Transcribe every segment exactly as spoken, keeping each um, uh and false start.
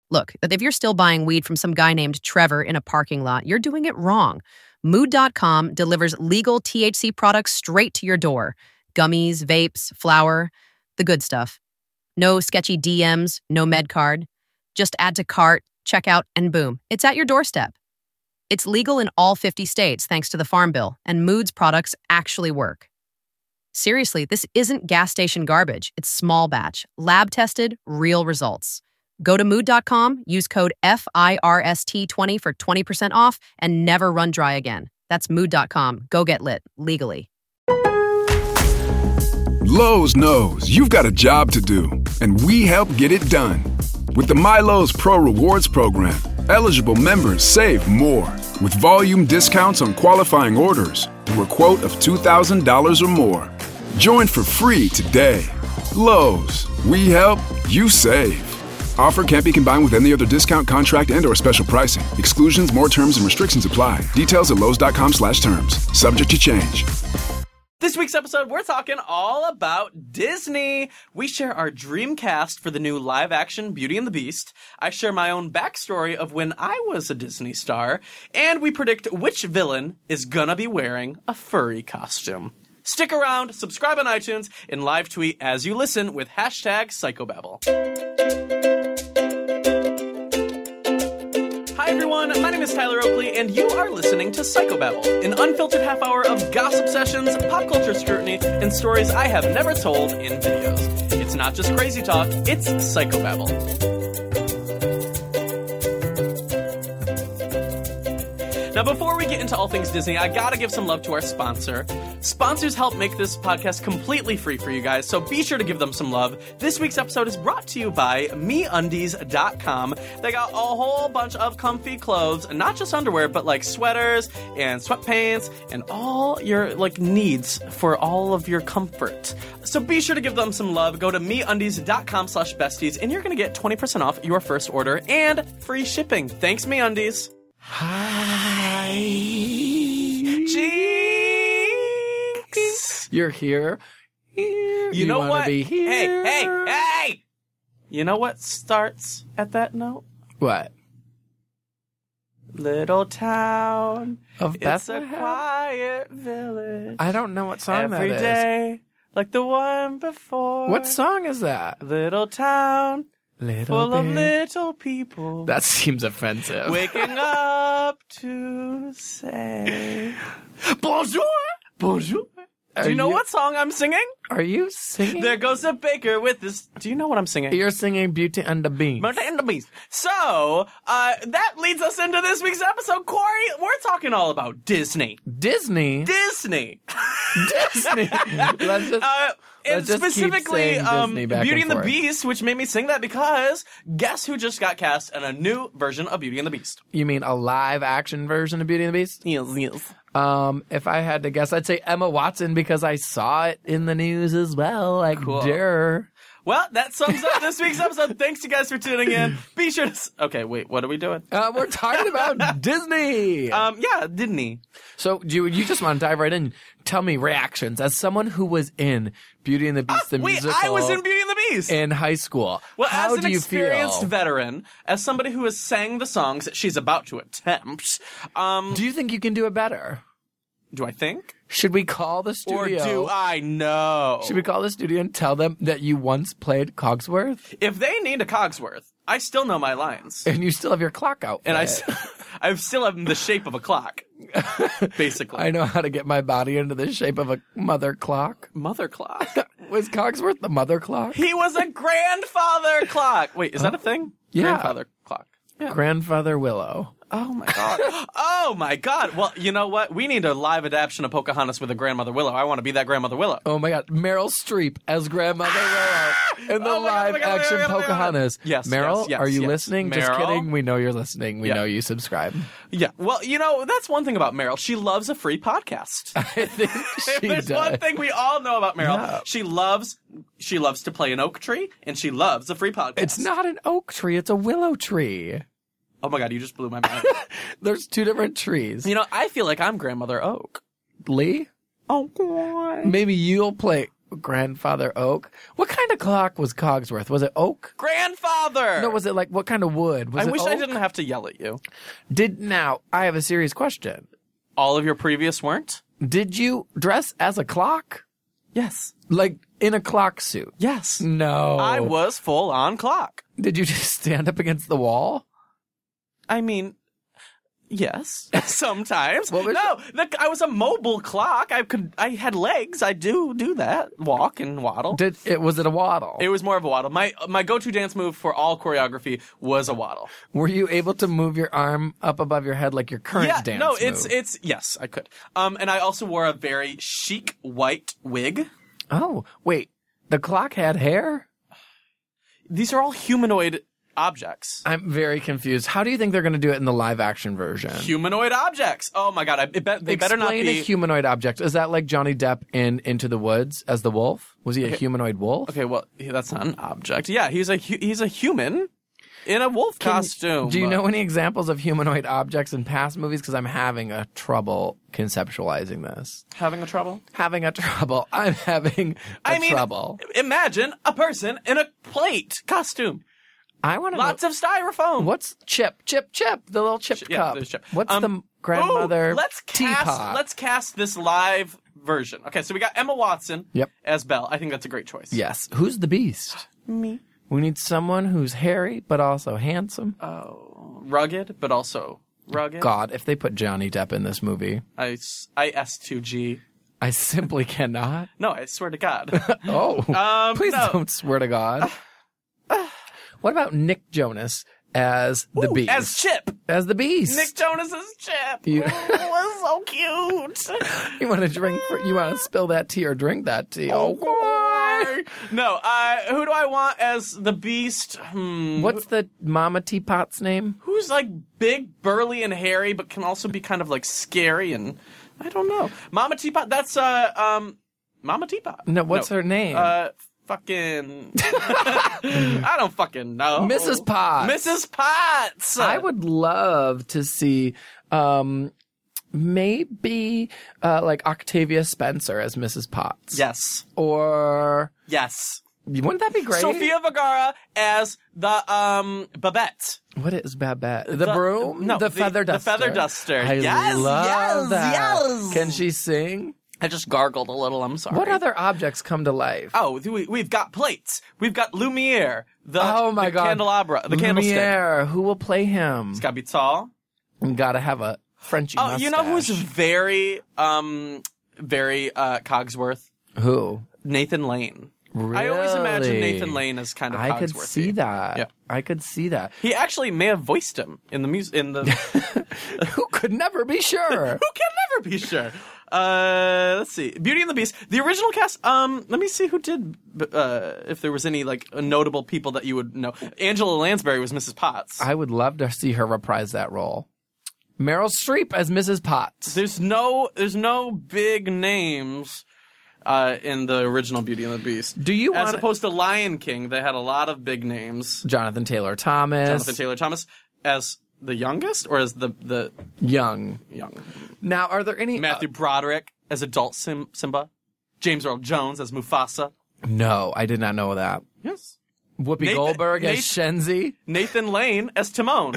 Look, if you're still buying weed from some guy named Trevor in a parking lot, you're doing it wrong. Mood dot com delivers legal T H C products straight to your door. Gummies, vapes, flour, the good stuff. No sketchy D Ms, no med card. Just add to cart, check out, and boom, it's at your doorstep. It's legal in all fifty states thanks to the Farm Bill, and Mood's products actually work. Seriously, this isn't gas station garbage. It's small batch, lab-tested, real results. Go to mood dot com, use code F I R S T twenty for twenty percent off, and never run dry again. That's mood dot com. Go get lit, legally. Lowe's knows you've got a job to do, and we help get it done. With the MyLowe's Pro Rewards program, eligible members save more with volume discounts on qualifying orders through a quote of two thousand dollars or more. Join for free today. Lowe's, we help, you save. Offer can't be combined with any other discount, contract, and or special pricing. Exclusions, more terms, and restrictions apply. Details at lowes dot com slash terms. Subject to change. This week's episode, we're talking all about Disney. We share our dream cast for the new live-action Beauty and the Beast. I share my own backstory of when I was a Disney star. And we predict which villain is gonna be wearing a furry costume. Stick around, subscribe on iTunes, and live tweet as you listen with hashtag Psychobabble. Hi everyone, my name is Tyler Oakley, and you are listening to Psychobabble, an unfiltered half hour of gossip sessions, pop culture scrutiny, and stories I have never told in videos. It's not just crazy talk, it's Psychobabble. Now, before we get into all things Disney, I gotta give some love to our sponsor. Sponsors help make this podcast completely free for you guys, so be sure to give them some love. This week's episode is brought to you by me undies dot com. They got a whole bunch of comfy clothes, and not just underwear, but like sweaters and sweatpants and all your like needs for all of your comfort. So be sure to give them some love. Go to me undies dot com slash besties, and you're gonna get twenty percent off your first order and free shipping. Thanks, MeUndies. Hi, Jinx. You're here. here. You, you know what? Be here. Hey, hey, hey! You know what starts at that note? What? Little town of it's Bethlehem? A quiet village. I don't know what song Every that is. Every day, like the one before. What song is that? Little town. Little Full bit. of little people. That seems offensive. Waking up to say bonjour, bonjour. Do you, you know what song I'm singing? Are you singing? There goes a baker with this. Do you know what I'm singing? You're singing Beauty and the Beast. Beauty and the Beast. So, uh, that leads us into this week's episode. Corey, we're talking all about Disney. Disney? Disney. Disney. Let's just... Uh, and Let's just specifically, keep um, Disney back Beauty and, and the forth. Beast, which made me sing that because guess who just got cast in a new version of Beauty and the Beast? You mean a live action version of Beauty and the Beast? Yes, yes. Um, if I had to guess, I'd say Emma Watson because I saw it in the news as well. Like, Cool. durr. Well, that sums up this week's episode. Thanks you guys for tuning in. Be sure to... S- okay, wait, what are we doing? Uh, we're talking about Disney. Um, yeah, Disney. So, do you, you just want to dive right in? Tell me reactions as someone who was in Beauty and the Beast, Ah, the wait, musical. I was in Beauty and the Beast. in high school. Well, How as an do you experienced feel? veteran, as somebody who has sang the songs that she's about to attempt, um, Do you think you can do it better? do I think? Should we call the Or studio? do I know? Should we call the studio and tell them that you once played Cogsworth If they need a Cogsworth, I still know my lines. and you still have your clock out? And I, s- I still have the shape of a clock, basically. I know how to get my body into the shape of a mother clock. Mother clock. Was Cogsworth the mother clock? He was a grandfather clock. Wait, is that a thing? Yeah. Grandfather clock. Grandfather Willow. Oh my god. Oh my god. Well, you know what? We need a live adaptation of Pocahontas with a grandmother Willow. I want to be that grandmother Willow. Oh my god, Meryl Streep as grandmother Willow in the Oh my God, live oh my God, action oh my God, oh my God. Pocahontas. Yes, Meryl, yes, yes, are you yes. listening? Just Meryl? kidding. We know you're listening. We Yeah. know you subscribe. Yeah. Well, you know, that's one thing about Meryl. She loves a free podcast. I think If she there's does. one thing we all know about Meryl, Yeah. she loves she loves to play an oak tree and she loves a free podcast. It's not an oak tree. It's a willow tree. Oh my god, you just blew my mind. There's two different trees. You know, I feel like I'm grandmother Oak. Lee, Oh god. maybe you'll play grandfather oak. What kind of clock was Cogsworth? Was it oak? Grandfather! No, was it like what kind of wood? Was I it wish oak? I didn't have to yell at you. Did now I have a serious question. All of your previous weren't? Did you dress as a clock? Yes. Like in a clock suit? Yes. No. I was full on clock. Did you just stand up against the wall? I mean, yes. Sometimes. What was no, the, I was a mobile clock. I could. I had legs. I do do that. Walk and waddle. Did it? Was it a waddle? It was more of a waddle. My my go-to dance move for all choreography was a waddle. Were you able to move your arm up above your head like your current yeah, dance no, move? it's it's yes, I could. Um, and I also wore a very chic white wig. Oh, wait. The clock had hair? These are all humanoid objects. I'm very confused. How do you think they're going to do it in the live action version? Humanoid objects. Oh my god! I, it be, they better not Explain be a humanoid object. Is that like Johnny Depp in Into the Woods as the wolf? Was he a humanoid wolf? Okay, well, that's not an object. Yeah, he's a hu- he's a human in a wolf Can- costume. Do you know any examples of humanoid objects in past movies? Because I'm having a trouble conceptualizing this. having a trouble? Having a trouble. I'm having a I mean, trouble. imagine a person in a plate costume. I want to Lots know. of styrofoam. What's Chip? Chip, Chip, the little Chip Yeah, cup. there's Chip. What's Um, the grandmother ooh, let's cast, teapot? Let's cast this live version. Okay, so we got Emma Watson Yep. as Belle. I think that's a great choice. Yes. Who's the beast? Me. We need someone who's hairy but also handsome. Oh, rugged, but also rugged. God, if they put Johnny Depp in this movie, I, s- I S two G. I simply cannot. No, I swear to God. Oh, Um, please no. don't swear to God. What about Nick Jonas as the Ooh, beast? as Chip. As the beast. Nick Jonas as Chip. You- Oh, that's so cute. You want to drink? For, you want to spill that tea or drink that tea? Oh, boy. No, uh, who do I want as the Beast? Hmm. What's the Mama Teapot's name? Who's like big, burly, and hairy, but can also be kind of like scary and I don't know. Mama Teapot. That's uh um Mama Teapot. No, what's her name? Uh, fucking. I don't fucking know. Missus Potts. Missus Potts. I would love to see um, maybe uh, like Octavia Spencer as Missus Potts. Yes. Or Yes. wouldn't that be great? Sofia Vergara as the um Babette. What is Babette? The, broom? no, the, the- feather the duster. feather duster. I Yes, love yes, that. yes. Can she sing? I just gargled a little. I'm sorry. What other objects come to life? Oh, we, we've got plates. We've got Lumiere. The, Oh my the God. candelabra. The candlestick. Lumiere. Who will play him? It's got to be tall. You gotta have a Frenchy Oh, mustache. you know who's very, um, very uh, Cogsworth? Who? Nathan Lane. Really? I always imagine Nathan Lane as kind of I could Cogsworthy. see that. Yeah. I could see that. He actually may have voiced him in the music. In the Who could never be sure? who can never be sure. Uh, let's see, Beauty and the Beast, the original cast. Um, let me see who did. Uh, if there was any like notable people that you would know. Angela Lansbury was Missus Potts. I would love to see her reprise that role. Meryl Streep as Missus Potts. There's no, there's no big names. Uh, in the original Beauty and the Beast. Do you As want opposed to Lion King, they had a lot of big names. Jonathan Taylor Thomas? Jonathan Taylor Thomas as the youngest, or as the the Young. young Now, are there any Matthew Broderick as adult Sim- Simba, James Earl Jones as Mufasa. Uh, no, I did not know that. Yes. Whoopi Nathan- Goldberg as Nathan- Shenzi. Nathan Lane as Timon.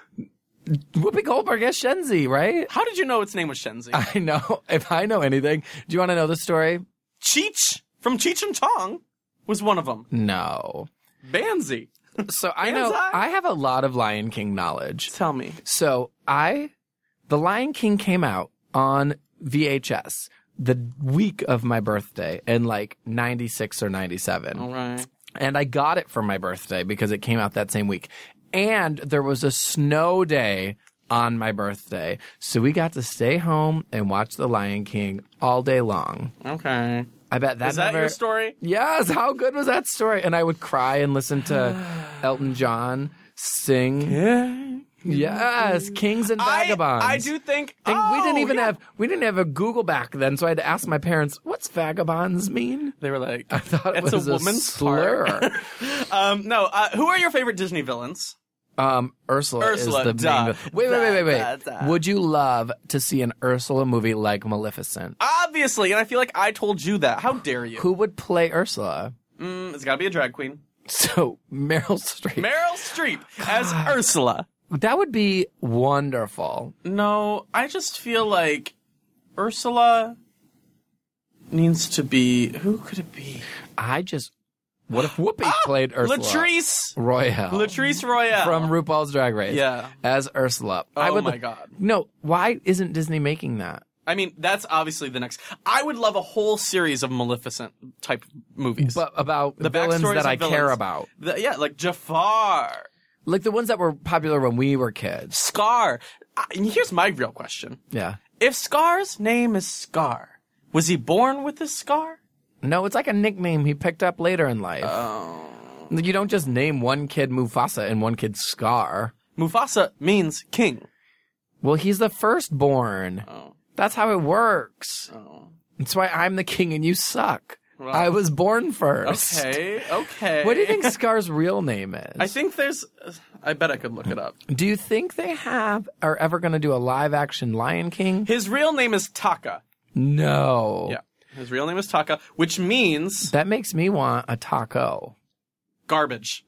Whoopi Goldberg as Shenzi, right? How did you know its name was Shenzi? I know. If I know anything, do you want to know the story? Cheech from Cheech and Chong was one of them. No. Banzi. So I know Banzai? I have a lot of Lion King knowledge. Tell me. So I, the Lion King came out on V H S the week of my birthday in like ninety-six or ninety-seven. All right. And I got it for my birthday because it came out that same week. And there was a snow day on my birthday. So we got to stay home and watch The Lion King all day long. Okay. I bet that Is that never... your story? Yes, how good was that story? And I would cry and listen to Elton John sing. Yeah. Yes, Kings and I, Vagabonds. I do think. And oh, we didn't even yeah. have we didn't have a Google back then, so I had to ask my parents, "What's vagabonds mean?" They were like, I thought it it's was a woman's slur. part. um, no. Uh, who are your favorite Disney villains? Um, Ursula, Ursula, is the duh. main. Wait, wait, wait, wait, wait. Duh, duh, duh. Would you love to see an Ursula movie like Maleficent? Obviously, and I feel like I told you that. How dare you? Who would play Ursula? Mm, it's got to be a drag queen. So Meryl Streep. Meryl Streep as Ursula. That would be wonderful. No, I just feel like Ursula needs to be. Who could it be? I just. What if Whoopi played Ursula? Latrice Royale. Latrice Royale From RuPaul's Drag Race. Yeah. As Ursula. Oh I would, my God. No, why isn't Disney making that? I mean, that's obviously the next. I would love a whole series of Maleficent type movies. But about The villains backstories that I of care villains. about. The- yeah, like Jafar, Like the ones that were popular when we were kids. Scar. Uh, here's my real question: Yeah. if Scar's name is Scar, was he born with this scar? No, it's like a nickname he picked up later in life. Oh. You don't just name one kid Mufasa and one kid Scar. Mufasa means king. Well, he's the firstborn. Oh. That's how it works. Oh. That's why I'm the king and you suck. Well, I was born first. Okay, okay. What do you think Scar's real name is? I think there's. I bet I could look it up. Do you think they have are ever going to do a live action Lion King? His real name is Taka. No. Yeah. His real name is Taka, which means That makes me want a taco. garbage.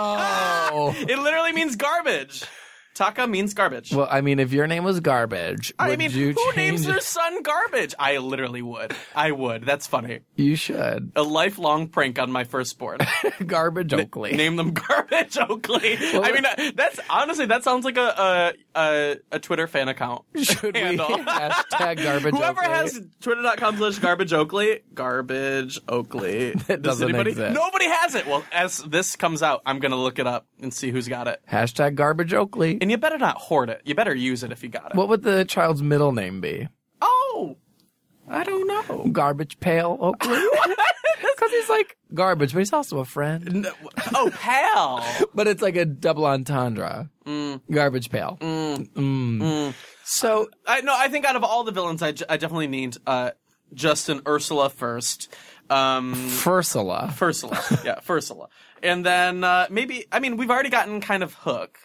No. It literally means garbage. Taka means garbage. Well, I mean, if your name was Garbage, I would mean, you who change names it? their son garbage? I literally would. I would. That's funny. You should. A lifelong prank on my firstborn. Garbage Oakley. Name them Garbage Oakley. I mean, uh, that's honestly that sounds like a a a, a Twitter fan account. Should we handle. hashtag Garbage Whoever Oakley? has twitter.com slash garbage Oakley, garbage Oakley. That Does doesn't anybody? exist. Nobody has it. Well, as this comes out, I'm gonna look it up and see who's got it. Hashtag Garbage Oakley. And you better not hoard it. You better use it if you got it. What would the child's middle name be? Oh, I don't know. Garbage Pail Oakley? Because he's like garbage, but he's also a friend. No, oh, pal. But it's like a double entendre. Mm. Garbage Pail. Mm. Mm. Mm. So, I no, I think out of all the villains, I, I definitely need uh, Justin Ursula first. Um, Fursula. Fursula, yeah, Fursula, and then uh, maybe. I mean, we've already gotten kind of Hook.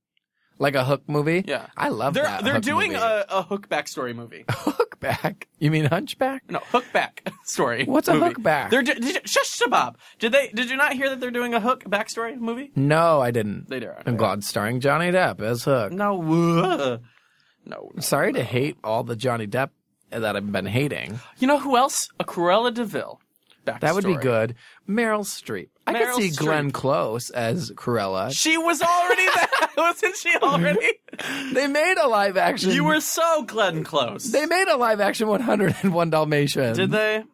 Like a Hook movie? Yeah, I love they're, that. They're Hook doing movie. a, a Hook backstory movie. Hookback? You mean Hunchback? No, Hook back story. What's a movie. Hook back? They're did you, shush, Shabab. Did they? Did you not hear that they're doing a Hook backstory movie? No, I didn't. They are. I'm glad starring Johnny Depp as Hook. No, uh, no. no Sorry no. to hate all the Johnny Depp that I've been hating. You know who else? A Cruella de Vil backstory. That would be good. Meryl Streep. I Meryl could see Streep. Glenn Close as Cruella. She was already there, wasn't she? Already. They made a live action. You were so Glenn Close. They made a live action one oh one Dalmatians. Did they?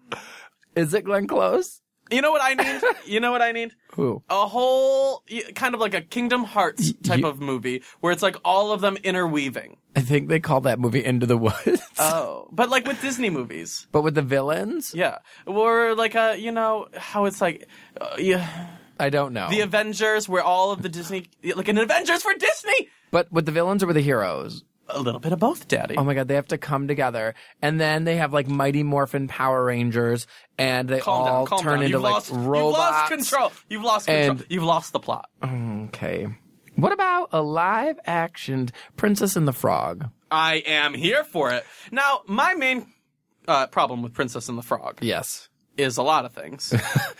Is it Glenn Close? You know what I need? You know what I need? Who? A whole, y- kind of like a Kingdom Hearts type you- of movie where it's like all of them interweaving. I think they call that movie Into the Woods. Oh. But like with Disney movies. But with the villains? Yeah. Or like a, you know, how it's like, uh, yeah, I don't know. the Avengers where all of the Disney, like an Avengers for Disney! But with the villains or with the heroes? A little bit of both, Daddy. Oh my god, they have to come together. And then they have like Mighty Morphin Power Rangers and they calm all down, calm turn down. into You've like lost, robots. You've lost control. You've lost control. And- You've lost the plot. Okay. What about a live action Princess and the Frog? I am here for it. Now, my main uh, problem with Princess and the Frog Yes. is a lot of things.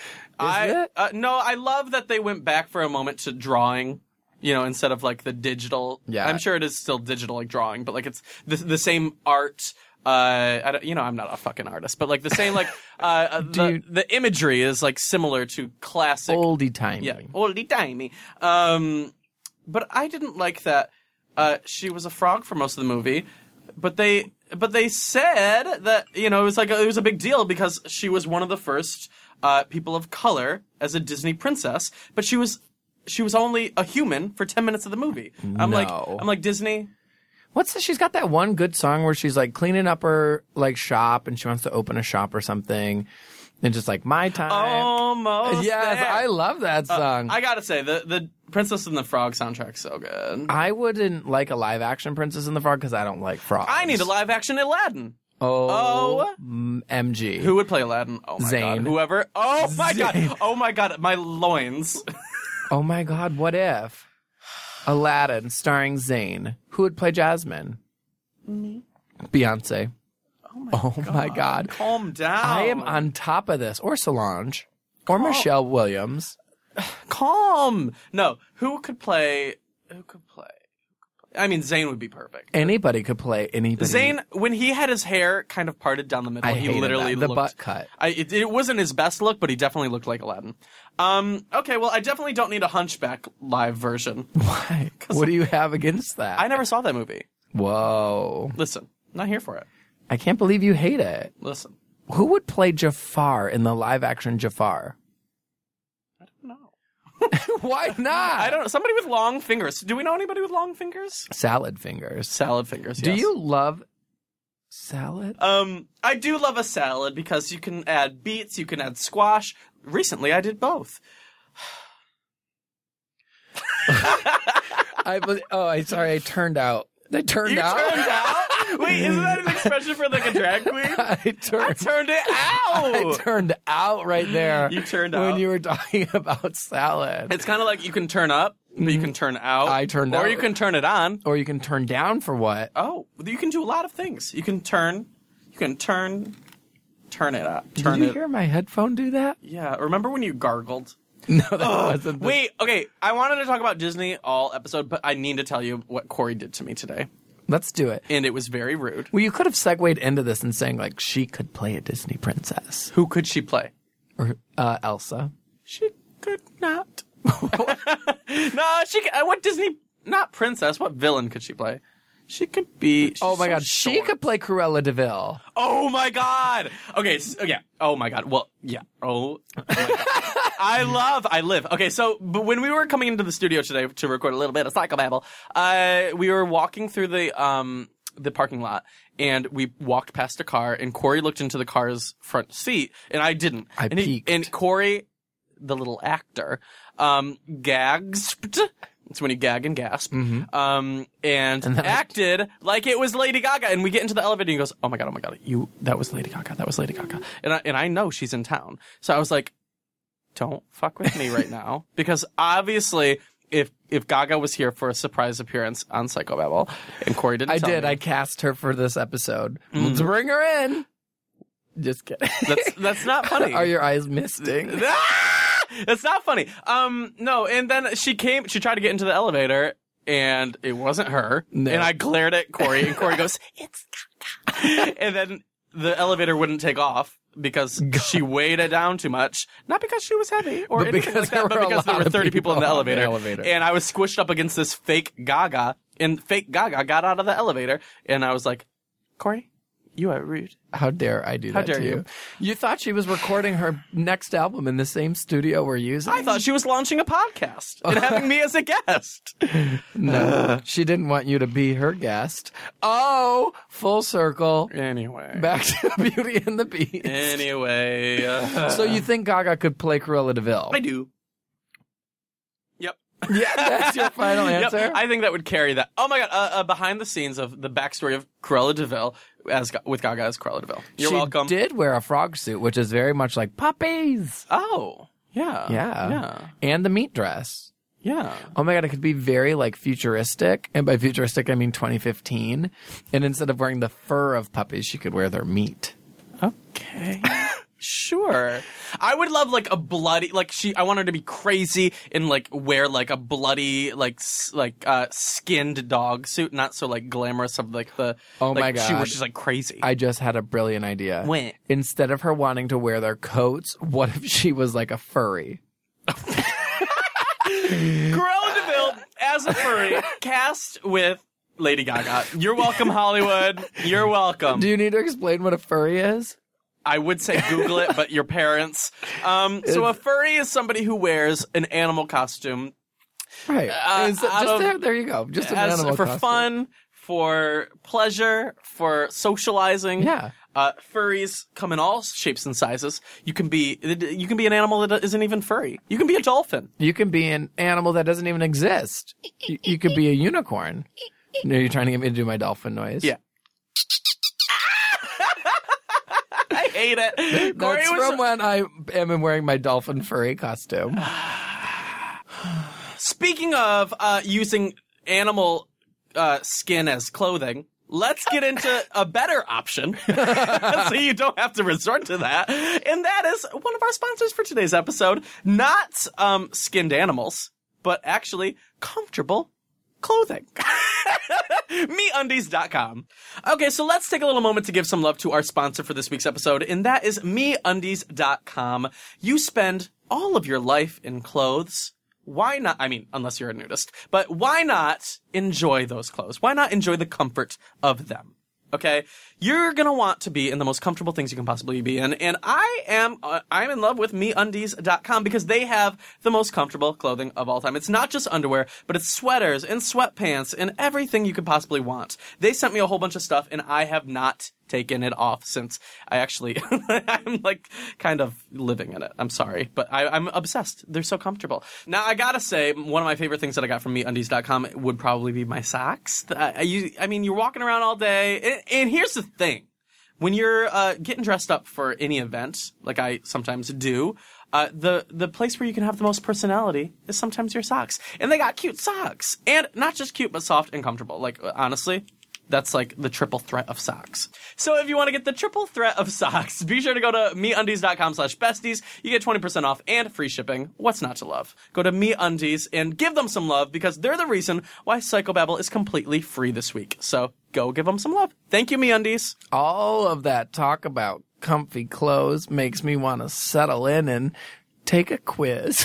I it? Uh, no, I love that they went back for a moment to drawing. You know, instead of like the digital. Yeah. I'm sure it is still digital, like drawing, but like it's the the same art. Uh, I don't, you know, I'm not a fucking artist, but like the same like uh, the, you- the imagery is like similar to classic. Oldie timey. Yeah, oldie timey. Um, but I didn't like that. Uh, she was a frog for most of the movie, but they but they said that you know it was like a, it was a big deal because she was one of the first uh, people of color as a Disney princess, but she was she was only a human for ten minutes of the movie. I'm like No. I'm like Disney. What's the, she's got that one good song where she's like cleaning up her like shop and she wants to open a shop or something. And just like my time. Almost. yes, there. I love that song. I gotta say the the Princess and the Frog soundtrack's so good. I wouldn't like a live action Princess and the Frog because I don't like frogs. I need a live action Aladdin. Oh, Oh. mm, M G. Who would play Aladdin? Oh my Zayn. god. Whoever. Oh my Zayn. god. Oh my god. My loins. Oh my God, what if? Aladdin, starring Zayn. Who would play Jasmine? Me. Beyonce. Oh my, Oh god. my God. Calm down. I am on top of this. Or Solange. Or Michelle Williams. Calm. No. Who could play? Who could play? I mean, Zayn would be perfect. Anybody could play anybody. Zayn, when he had his hair kind of parted down the middle, I he hated literally that. The looked, butt cut. I, it, it wasn't his best look, but he definitely looked like Aladdin. Um, okay, well, I definitely don't need a Hunchback live version. Why? What do you have against that? I never saw that movie. Whoa. Listen, not here for it. I can't believe you hate it. Listen. Who would play Jafar in the live-action Jafar? I don't know. Why not? I don't know. Somebody with long fingers. Do we know anybody with long fingers? Salad fingers. Salad fingers, Do yes. you love salad? Um, I do love a salad because you can add beets, you can add squash. Recently, I did both. I was, oh, I sorry. I turned out. I turned You out. turned out? Wait, isn't that an expression for like a drag queen? I I turned. turned it out. I turned out right there. You turned when out. you were talking about salad. It's kind of like you can turn up, but you can turn out. I turned or out. you can turn it on. Or you can turn down for what? Oh, you can do a lot of things. You can turn. You can turn. Turn it up. Did Turn you it. hear my headphone do that? Yeah. Remember when you gargled? No, that wasn't. The... Wait. Okay. I wanted to talk about Disney all episode, but I need to tell you what Corey did to me today, Let's do it. and it was very rude. Well, you could have segued into this and saying like she could play a Disney princess Who could she play? or uh, Elsa. She could not. No, she. Could, uh, what Disney? Not princess. What villain could she play? She could be. Oh my so God, she short. could play Cruella de Vil. Oh my God. Okay. So, yeah. Oh my God. Well, yeah. Oh. My God. I love. I live. Okay. So, but when we were coming into the studio today to record a little bit of Psychobabble, uh, we were walking through the um the parking lot, and we walked past a car, and Corey looked into the car's front seat, and I didn't. I and he- peeked. and Corey, the little actor, um, gasped. It's when you gag and gasp. Mm-hmm. Um, and, And then I- acted like it was Lady Gaga. And we get into the elevator and he goes, oh my God, oh my God, you, that was Lady Gaga. That was Lady Gaga. And I, and I know she's in town. So I was like, don't fuck with me right now. Because obviously, if, if Gaga was here for a surprise appearance on Psychobabble and Corey didn't I tell did. me, I cast her for this episode. Let's bring her in. Just kidding. that's, that's not funny. Are your eyes misting? That's not funny. Um, no, and then she came, she tried to get into the elevator, and it wasn't her. No. And I glared at Corey, and Corey goes, it's Gaga. And then the elevator wouldn't take off because she weighed it down too much. Not because she was heavy or But anything because like that, there but were a because there lot were of thirty people in the people on the elevator. elevator. And I was squished up against this fake Gaga, and fake Gaga got out of the elevator, and I was like, Corey, you are rude. How dare I do How that dare to you? you. You thought she was recording her next album in the same studio we're using? I thought she was launching a podcast and having me as a guest. No, she didn't want you to be her guest. Oh, full circle. Anyway. Back to Beauty and the Beast. Anyway. Uh, So you think Gaga could play Cruella de Vil? I do. Yep. Yeah, that's your final answer? Yep. I think that would carry that. Oh my God. Uh, uh, behind the scenes of the backstory of Cruella de Vil as, with Gaga as Cruella de Vil. You're she welcome. did wear a frog suit, which is very much like puppies. Oh. Yeah. Yeah. Yeah. And the meat dress. Yeah. Oh my God, it could be very like futuristic. And by futuristic, I mean twenty fifteen. And instead of wearing the fur of puppies, she could wear their meat. Okay. Sure. I would love like a bloody, like she, I want her to be crazy and like wear like a bloody, like, s- like, uh, skinned dog suit, not so like glamorous of like the, Oh like, my she God. was just like crazy. I just had a brilliant idea. What? Instead of her wanting to wear their coats, what if she was like a furry? Cruella de Vil as a furry, cast with Lady Gaga. You're welcome, Hollywood. You're welcome. Do you need to explain what a furry is? I would say Google it, but your parents. Um, so a furry is somebody who wears an animal costume Right. Uh, Is it- out just of- there, there you go. Just an as, animal for costume. fun, for pleasure, for socializing. Yeah. Uh, furries come in all shapes and sizes. You can be you can be an animal that isn't even furry. You can be a dolphin. You can be an animal that doesn't even exist. You, you could be a unicorn. No, you're trying to get me to do my dolphin noise. Yeah. I hate it. Corey That's was from when I am wearing my dolphin furry costume. Speaking speaking of uh, using animal uh, skin as clothing, let's get into a better option so you don't have to resort to that. And that is one of our sponsors for today's episode. Not um, skinned animals, but actually comfortable clothing. me undies dot com. Okay, so let's take a little moment to give some love to our sponsor for this week's episode, and that is me undies dot com. You spend all of your life in clothes. Why not? I mean, unless you're a nudist, but why not enjoy those clothes? Why not enjoy the comfort of them? Okay, you're gonna want to be in the most comfortable things you can possibly be in, and I am uh, I'm in love with me undies dot com because they have the most comfortable clothing of all time. It's not just underwear, but it's sweaters and sweatpants and everything you could possibly want. They sent me a whole bunch of stuff, and I have not taken it off since I actually I'm like kind of living in it. I'm sorry, but I, I'm obsessed. They're so comfortable. Now I gotta say, one of my favorite things that I got from me undies dot com would probably be my socks. I, I, you, I mean, you're walking around all day, and, and here's the thing: when you're uh, getting dressed up for any event, like I sometimes do, uh, the the place where you can have the most personality is sometimes your socks, and they got cute socks, and not just cute, but soft and comfortable. Like honestly. That's like the triple threat of socks. So if you want to get the triple threat of socks, be sure to go to me undies dot com slash besties. You get twenty percent off and free shipping. What's not to love? Go to MeUndies and give them some love because they're the reason why Psychobabble is completely free this week. So go give them some love. Thank you, MeUndies. All of that talk about comfy clothes makes me want to settle in and take a quiz.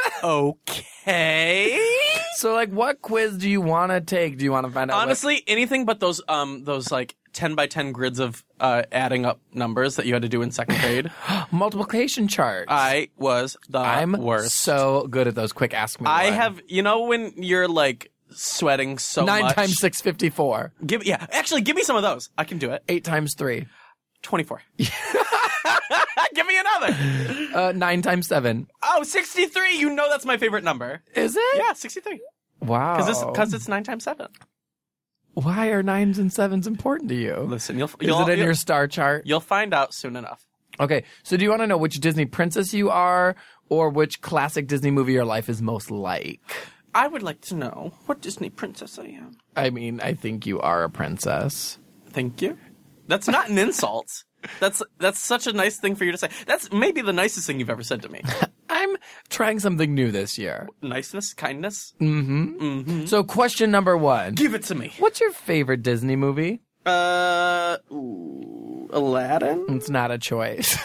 Okay. So, like, what quiz do you want to take? Do you want to find out? Honestly, what- anything but those um those like ten by ten grids of uh adding up numbers that you had to do in second grade. Multiplication charts. I was the I'm worst. so good at those. Quick, ask me. I one. have, you know, when you're like sweating so nine much. times six fifty-four. Give yeah, actually, give me some of those. I can do it. Eight times three. Twenty-four. Give me another. Uh, nine times seven. Oh, sixty-three. You know that's my favorite number. Is it? Yeah, sixty-three. Wow. Because it's because it's nine times seven. Why are nines and sevens important to you? Listen, you'll Is you'll, it in you'll, your star chart? you'll find out soon enough. Okay, so do you want to know which Disney princess you are, or which classic Disney movie your life is most like? I would like to know what Disney princess I am. I mean, I think you are a princess. Thank you. That's not an insult. That's that's such a nice thing for you to say. That's maybe the nicest thing you've ever said to me. I'm trying something new this year. Niceness, kindness. Mm-hmm. Mm-hmm. So question number one. Give it to me. What's your favorite Disney movie? Uh, ooh, Aladdin? It's not a choice.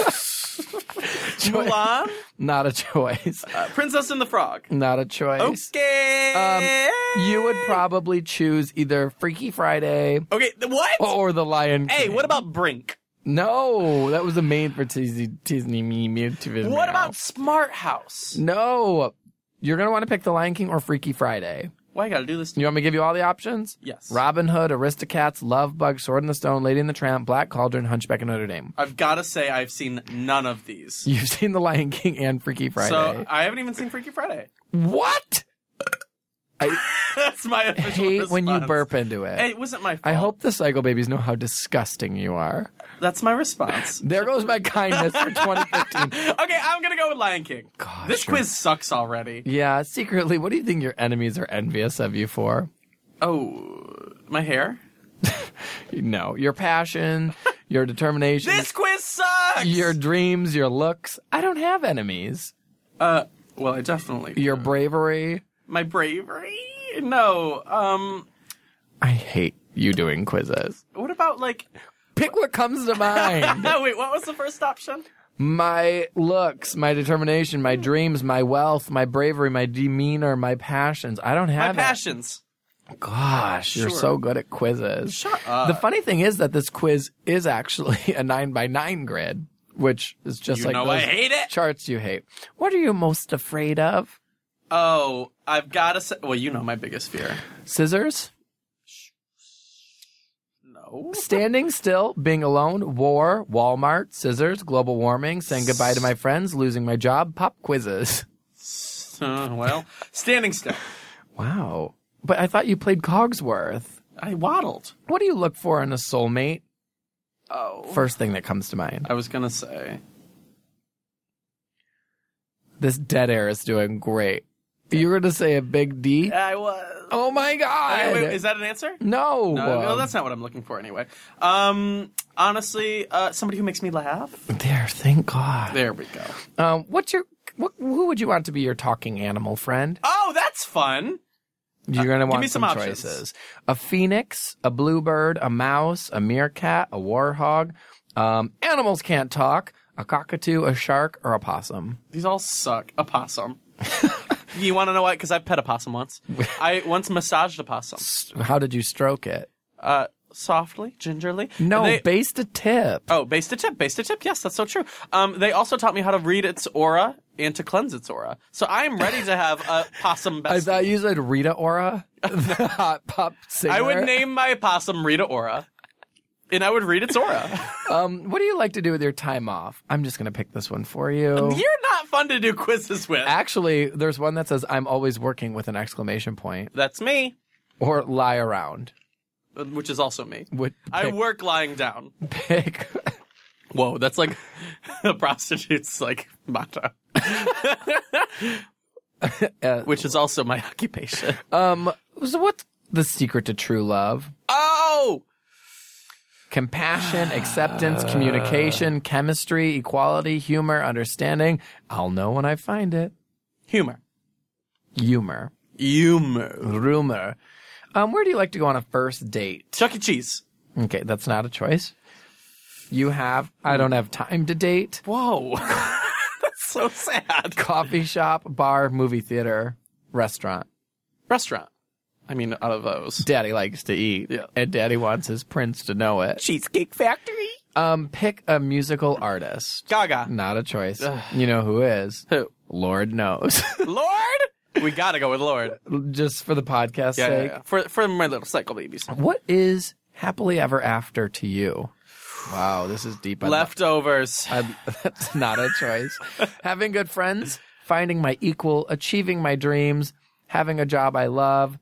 Mulan? Not a choice. Uh, Princess and the Frog? Not a choice. Okay. Um, you would probably choose either Freaky Friday Okay, th- what? or The Lion King. Hey, what about Brink? No, that was a made for Disney. Disney me. me What about Smart House? No, you're gonna want to pick The Lion King or Freaky Friday. Why I gotta do this to You want me to give you all the options? Yes. Robin Hood, Aristocats, Love Bug, Sword in the Stone, Lady and the Tramp, Black Cauldron, Hunchback of Notre Dame. I've gotta say I've seen none of these. You've seen The Lion King and Freaky Friday. So I haven't even seen Freaky Friday. What? I That's my official hate response. when you burp into it. Hey, it wasn't my fault. I hope the Psycho Babies know how disgusting you are. That's my response. There goes my kindness for twenty fifteen. Okay, I'm gonna go with Lion King. Gosh, this you're- quiz sucks already. Yeah, secretly, what do you think your enemies are envious of you for? Oh, my hair? No, your passion, your determination, This quiz sucks! your dreams, your looks. I don't have enemies. Uh, well, I definitely do. Your bravery. My bravery? No, um, I hate you doing quizzes. what about, like... Pick what comes to mind. Wait, what was the first option? My looks, my determination, my dreams, my wealth, my bravery, my demeanor, my passions. I don't My have it. passions. Gosh, you're Sure. so good at quizzes. Shut up. The funny thing is that this quiz is actually a nine by nine grid, which is just You like know those I hate it. charts you hate. What are you most afraid of? Oh, I've gotta say... Well, you know my biggest fear. Scissors? No. Standing still, being alone, war, Walmart, scissors, global warming, saying goodbye to my friends, losing my job, pop quizzes. Uh, well, standing still. Wow. But I thought you played Cogsworth. I waddled. What do you look for in a soulmate? Oh. First thing that comes to mind. I was gonna say. This dead air is doing great. You were going to say a big D? I was. Oh, my God. Wait, wait, is that an answer? No. No, no, that's not what I'm looking for anyway. Um, honestly, uh, somebody who makes me laugh. There, thank God. There we go. Um, what's your, what, who would you want to be your talking animal friend? Oh, that's fun. You're going to give want me some, some choices. options. A phoenix, a bluebird, a mouse, a meerkat, a warhog. Um, animals can't talk. A cockatoo, a shark, or a possum. These all suck. A possum. You want to know why? Because I pet a possum once. I once massaged a possum. How did you stroke it? Uh, softly, gingerly. No, They- base to tip. Oh, base to tip, base to tip. Yes, that's so true. Um, they also taught me how to read its aura and to cleanse its aura. So I am ready to have a possum bestie. I thought you said Rita Ora, the hot pop singer. I would name my possum Rita Ora, and I would read its aura. Um, what do you like to do with your time off? I'm just going to pick this one for you. You're not fun to do quizzes with. Actually, there's one that says, I'm always working with an exclamation point. That's me, Or lie around. which is also me. Would I pick, work lying down. pick. Whoa, that's like a prostitute's like motto. uh, Which is also my occupation. um, so what's the secret to true love? Oh! Compassion, acceptance, communication, chemistry, equality, humor, understanding. I'll know when I find it. Humor. Humor. Humor. Rumor. Um, where do you like to go on a first date? Chuck E. Cheese. Okay, that's not a choice. You have, I don't have time to date. Whoa. That's so sad. Coffee shop, bar, movie theater, restaurant. Restaurant. I mean, out of those. Daddy likes to eat. Yeah. And daddy wants his prince to know it. Cheesecake Factory. Um, pick a musical artist. Gaga. Not a choice. You know who is? Who? Lord knows. Lord? We gotta go with Lord. Just for the podcast Yeah, yeah, sake. yeah. For, for my little cycle babies. What is happily ever after to you? Wow, this is deep. I'd- Leftovers. I'd- that's not a choice. Having good friends, finding my equal, achieving my dreams, having a job I love,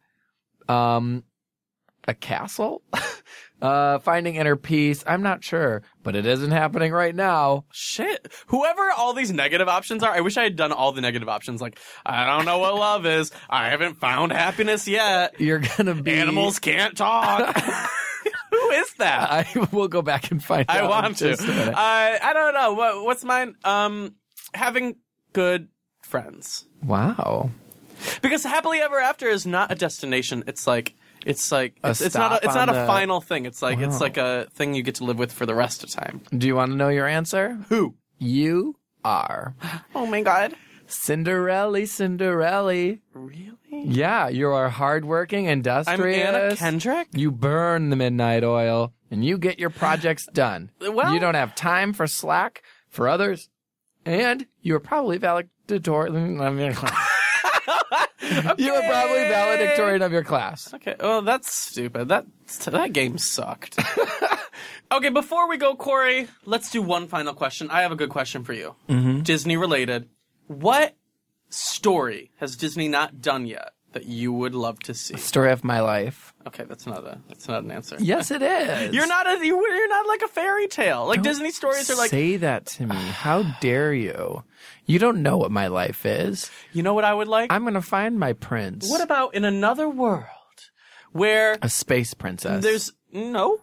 um, a castle, uh, finding inner peace. I'm not sure, but it isn't happening right now. Shit. Whoever all these negative options are, I wish I had done all the negative options. Like, I don't know what love is. I haven't found happiness yet. You're gonna be Animals can't talk. Who is that? I will go back and find I out. want in to. just a minute. I I don't know. What what's mine? Um, having good friends. Wow. Because happily ever after is not a destination. It's like it's like A it's, it's not stop a, it's not on a the- final thing. It's like it's Wow. like a thing you get to live with for the rest of time. Do you want to know your answer? Who? You are Oh my god. Cinderella, Cinderella. Really? Yeah, you are hardworking, I'm industrious. Anna Kendrick? You burn the midnight oil, and you get your projects done. Well- you don't have time for slack for others, and you are probably valedictorian of your class. You are probably valedictorian of your class. Okay, well, that's stupid. That that game sucked. Okay, before we go, Corey, let's do one final question. I have a good question for you. Mm-hmm. Disney related. What story has Disney not done yet that you would love to see? Story of my life. Okay, that's not a that's not an answer. Yes, it is. You're not a you- you're not like a fairy tale. Like Disney stories are like, Say that to me. How dare you? You don't know what my life is. you know what I would like? I'm going to find my prince. What about in another world where a space princess? there's no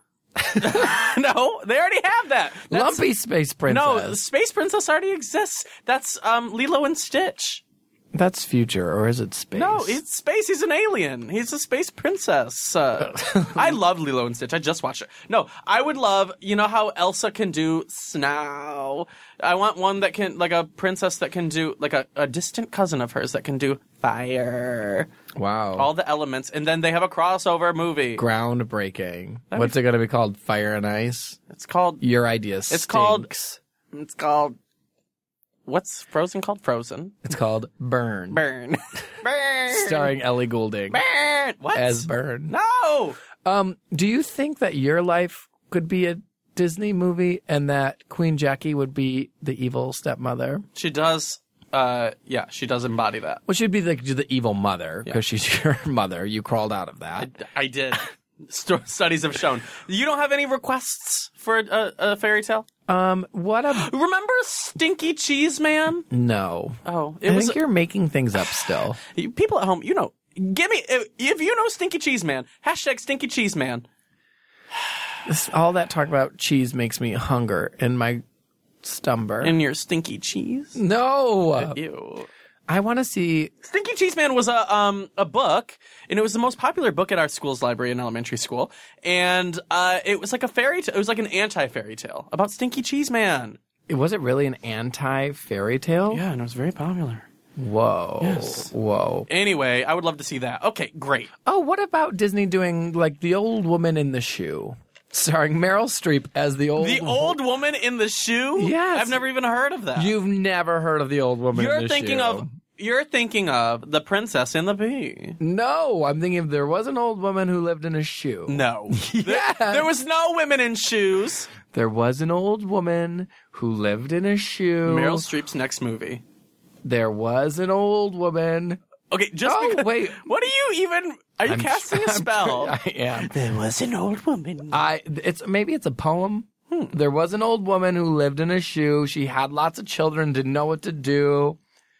no, they already have that. That's- Lumpy space princess. No, the Space Princess already exists. That's um, Lilo and Stitch. That's future, or is it space? No, it's space. He's an alien. He's a space princess. Uh, I love Lilo and Stitch. I just watched it. No, I would love, you know how Elsa can do snow? I want one that can, like a princess that can do, like a, a distant cousin of hers that can do fire. Wow. All the elements. And then they have a crossover movie. Groundbreaking. What's it going to be called? Fire and Ice? It's called, Your idea stinks. It's called- it's called, what's Frozen called? Frozen. It's called Burn. Burn. Burn. Starring Ellie Goulding Burn. What? as Burn. No! Um, do you think that your life could be a Disney movie and that Queen Jackie would be the evil stepmother? She does, uh, yeah, she does embody that. Well, she'd be the, the evil mother because she's your mother. You crawled out of that. I did. St- studies have shown. You don't have any requests for a, a fairy tale? Um, what a Remember Stinky Cheese Man? no. Oh, it I was think you're making things up still. you- people at home. You know, give me if, if you know Stinky Cheese Man. Hashtag Stinky Cheese Man. This, all that talk about cheese makes me hunger in my stumber. And your stinky cheese. no, Ew. I want to see. Stinky Cheese Man was a um a book, and it was the most popular book at our school's library in elementary school. And uh, it was like a fairy tale. It was like an anti-fairy tale about Stinky Cheese Man. Was it really an anti-fairy tale? Yeah, and it was very popular. Whoa. Yes. Whoa. Anyway, I would love to see that. Okay, great. Oh, what about Disney doing like The Old Woman in the Shoe, starring Meryl Streep as the old The old woman in the shoe? Yes. I've never even heard of that. You've never heard of The Old Woman in You're the thinking Shoe. of you're thinking of The Princess and the Pea. No, I'm thinking if there was an old woman who lived in a shoe. No. Yes. There, there was no women in shoes. There was an old woman who lived in a shoe. Meryl Streep's next movie. There was an old woman. Okay, just Oh, because, wait. What are you even are you I'm casting tr- a spell? I'm tr- I am. There was an old woman. I it's maybe it's a poem. Hmm. There was an old woman who lived in a shoe. She had lots of children, didn't know what to do.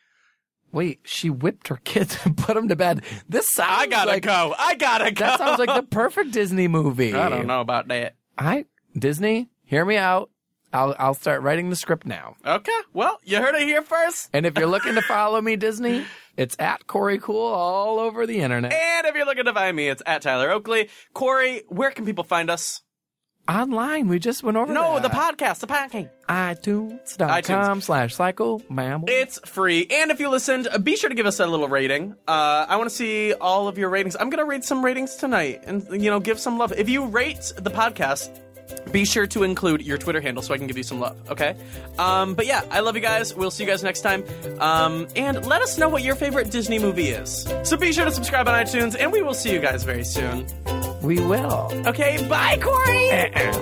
Wait, she whipped her kids and put them to bed. This sounds I gotta like go. I gotta go. that sounds like the perfect Disney movie. I don't know about that. I Disney, hear me out. I'll I'll start writing the script now. Okay, well, you heard it here first. And if you're looking to follow me, Disney, it's at Corey Cool all over the internet. And if you're looking to find me, it's at Tyler Oakley. Corey, where can people find us? Online, we just went over No, that. the podcast, the podcast. iTunes.com slash Psycho Mammal. It's free. And if you listened, uh, be sure to give us a little rating. Uh, I want to see all of your ratings. I'm going to rate some ratings tonight and, you know, give some love. If you rate the podcast, be sure to include your Twitter handle so I can give you some love, okay? Um, but yeah, I love you guys. We'll see you guys next time. Um, and let us know what your favorite Disney movie is. So be sure to subscribe on iTunes, and we will see you guys very soon. We will. Okay, bye, Corey!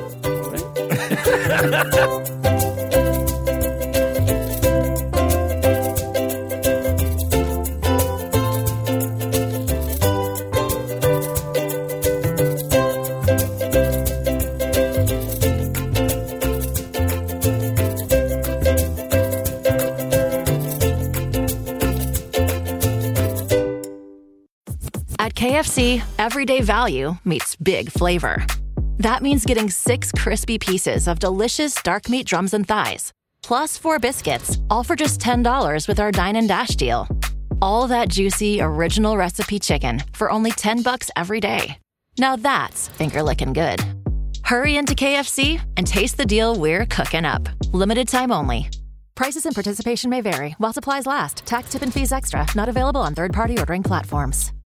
At K F C, everyday value meets big flavor. That means getting six crispy pieces of delicious dark meat drums and thighs, plus four biscuits, all for just ten dollars with our Dine and Dash deal. All that juicy, original recipe chicken for only ten bucks every day. Now that's finger-licking good. Hurry into K F C and taste the deal we're cooking up. Limited time only. Prices and participation may vary while supplies last. Tax, tip, and fees extra. Not available on third-party ordering platforms.